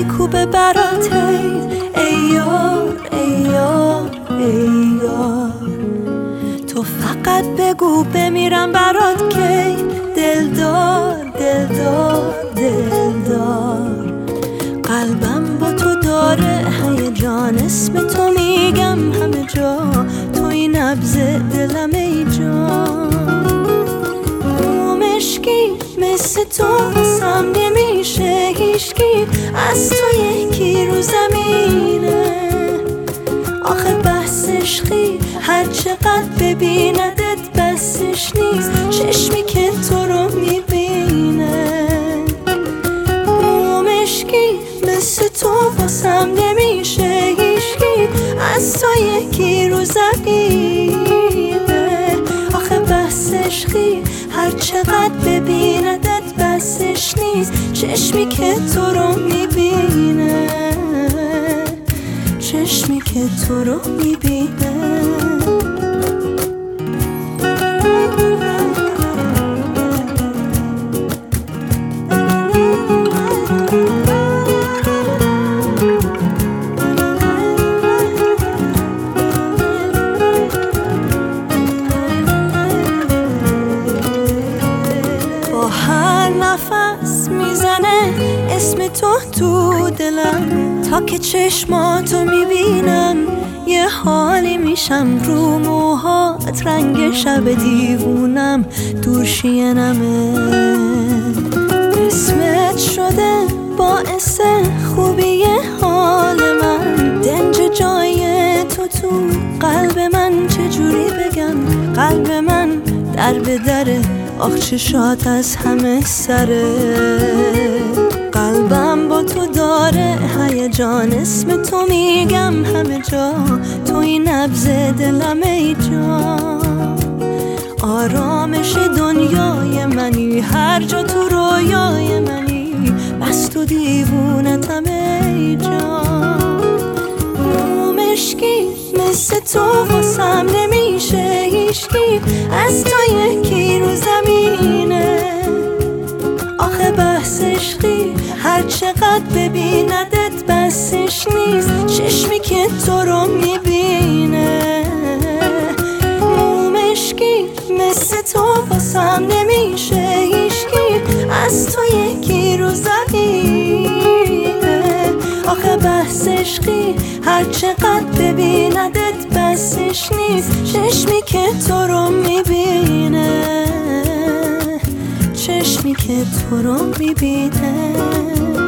میکوبه برات ای یار ای یار ای یار. تو فقط بگو بمیرم برات کی دلدار دلدار دلدار. قلبم با تو داره هیجان، اسم تو میگم همه جا، توی نبض دلم ای جان. مشکی مثل تو واسم نمیشه هیچکی، از تو یکی رو زمینه. آخه بحث عشقی هر چقدر ببیندت بسش نیست، چشمی که تو رو میبینه. مشکی مثل تو واسم نمیشه هیچکی، از تو یکی رو زمینه. آخه بحث عشقی هر چقدر ببیندت بسش نیست، چشمی که تو رو میبینه، چشمی که تو رو میبینه. نفس میزنه اسم تو دلم، تا که چشماتو میبینم یه حالی میشم. رو موهات رنگ شب دیوونم دوشینمه. اسمت شده باعث خوبی حال من، دنج جای تو قلب من چجوری بگم. قلب من در به دره، آخ چشات از همه سره. قلبم با تو داره هیجان، اسم تو میگم همه جا، توی نبض دلم ای جان. آرامش دنیای منی، هر جا تو رویای منی، بس تو دیوونتم ای جان. مشکی مثل تو واسم نمیشه هیچکی، از تو یکی رو زمینه. آخه بحث عشقی هر چقدر ببیندت بسش نیست، چشمی که تو رو میبینه. مشکی مثل تو واسم نمیشه هیچکی، از تو یکی رو زمینه. آخه بحث عشقی هر چقدر ببیندت بسش نیست، چشمی که تو رو میبینه، چشمی که تو رو میبینه.